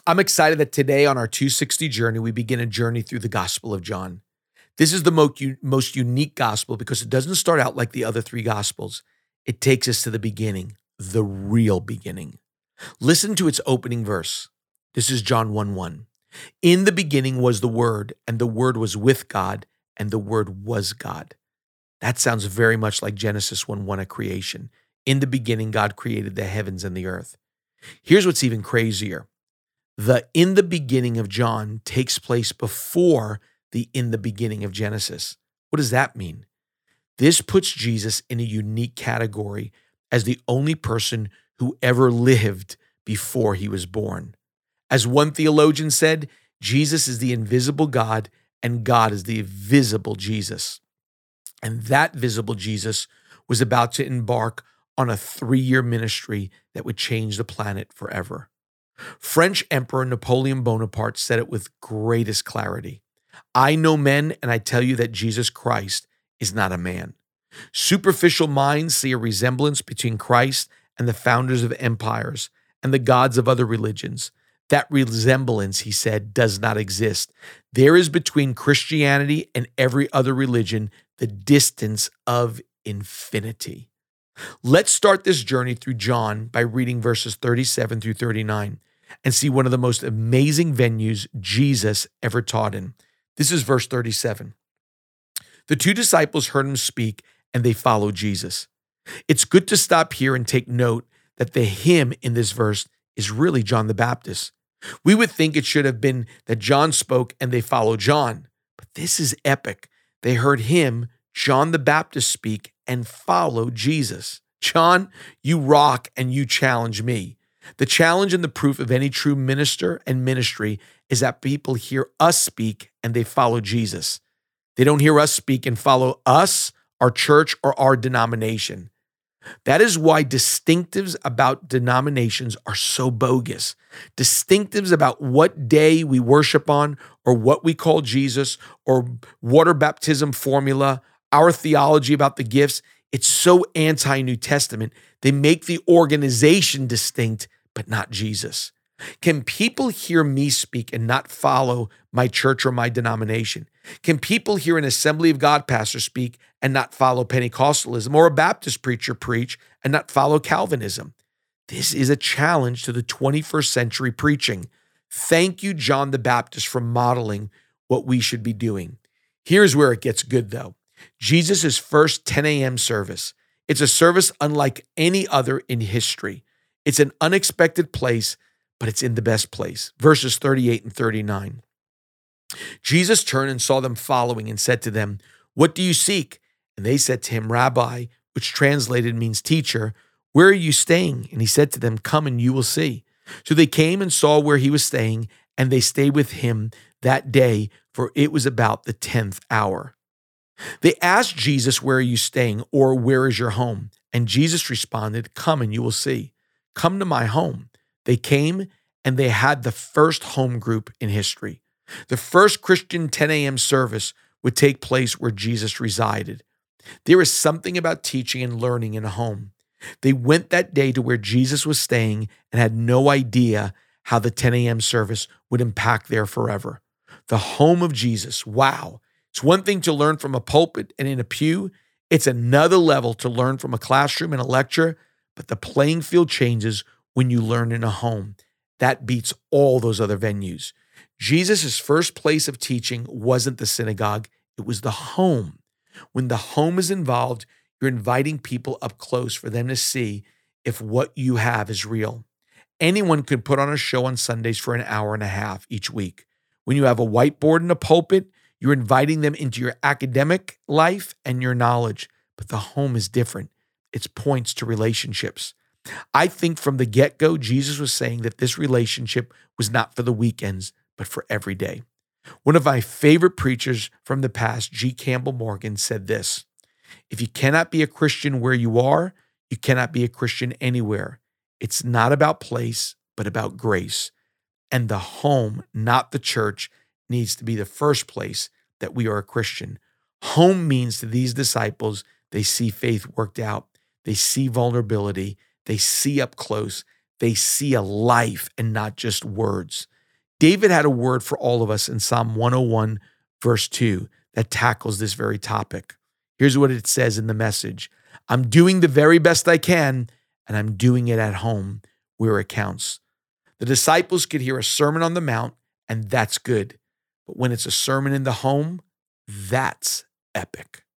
I'm excited that today on our 260 journey, we begin a journey through the Gospel of John. This is the most unique gospel because it doesn't start out like the other three gospels. It takes us to the beginning, the real beginning. Listen to its opening verse. This is John 1:1. In the beginning was the Word, and the Word was with God, and the Word was God. That sounds very much like Genesis 1:1 at creation. In the beginning, God created the heavens and the earth. Here's what's even crazier. The in the beginning of John takes place before the in the beginning of Genesis. What does that mean? This puts Jesus in a unique category as the only person who ever lived before he was born. As one theologian said, Jesus is the invisible God and God is the visible Jesus. And that visible Jesus was about to embark on a 3-year ministry that would change the planet forever. French Emperor Napoleon Bonaparte said it with greatest clarity. I know men, and I tell you that Jesus Christ is not a man. Superficial minds see a resemblance between Christ and the founders of empires and the gods of other religions. That resemblance, he said, does not exist. There is between Christianity and every other religion the distance of infinity. Let's start this journey through John by reading verses 37 through 39 and see one of the most amazing venues Jesus ever taught in. This is verse 37. The 2 disciples heard him speak and they followed Jesus. It's good to stop here and take note that the him in this verse is really John the Baptist. We would think it should have been that John spoke and they followed John, but this is epic. They heard him, John the Baptist, speak and follow Jesus. John, you rock and you challenge me. The challenge and the proof of any true minister and ministry is that people hear us speak and they follow Jesus. They don't hear us speak and follow us, our church, or our denomination. That is why distinctives about denominations are so bogus. Distinctives about what day we worship on or what we call Jesus or water baptism formula, our theology about the gifts, it's so anti-New Testament. They make the organization distinct, but not Jesus. Can people hear me speak and not follow my church or my denomination? Can people hear an Assembly of God pastor speak and not follow Pentecostalism or a Baptist preacher preach and not follow Calvinism? This is a challenge to the 21st century preaching. Thank you, John the Baptist, for modeling what we should be doing. Here's where it gets good, though. Jesus' first 10 a.m. service. It's a service unlike any other in history. It's an unexpected place, but it's in the best place. Verses 38 and 39. Jesus turned and saw them following and said to them, "What do you seek?" And they said to him, "Rabbi," which translated means teacher, "where are you staying?" And he said to them, "Come and you will see." So they came and saw where he was staying, and they stayed with him that day, for it was about the 10th hour. They asked Jesus, "Where are you staying?" or "Where is your home?" And Jesus responded, "Come and you will see." Come to my home. They came and they had the first home group in history. The first Christian 10 a.m. service would take place where Jesus resided. There is something about teaching and learning in a home. They went that day to where Jesus was staying and had no idea how the 10 a.m. service would impact there forever. The home of Jesus. Wow. It's one thing to learn from a pulpit and in a pew. It's another level to learn from a classroom and a lecture, but the playing field changes when you learn in a home. That beats all those other venues. Jesus' first place of teaching wasn't the synagogue, it was the home. When the home is involved, you're inviting people up close for them to see if what you have is real. Anyone can put on a show on Sundays for an hour and a half each week. When you have a whiteboard and a pulpit, you're inviting them into your academic life and your knowledge. But the home is different. It points to relationships. I think from the get-go, Jesus was saying that this relationship was not for the weekends, but for every day. One of my favorite preachers from the past, G. Campbell Morgan, said this: "If you cannot be a Christian where you are, you cannot be a Christian anywhere. It's not about place, but about grace. And the home, not the church, needs to be the first place that we are a Christian." Home means to these disciples, they see faith worked out. They see vulnerability. They see up close. They see a life and not just words. David had a word for all of us in Psalm 101, verse 2, that tackles this very topic. Here's what it says in the Message. I'm doing the very best I can, and I'm doing it at home where it counts. The disciples could hear a Sermon on the Mount, and that's good. But when it's a sermon in the home, that's epic.